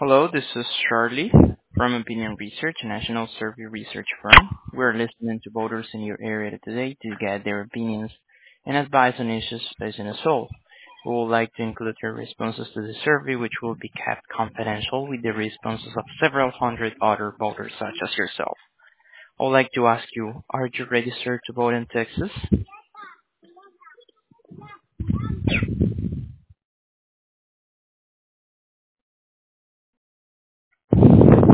Hello, this is Charlie from Opinion Research, a national survey research firm. We're listening to voters in your area today to get their opinions and advice on issues facing us all. We would like to include your responses to the survey, which will be kept confidential with the responses of several hundred other voters such as yourself. I would like to ask you, are you registered to vote in Texas?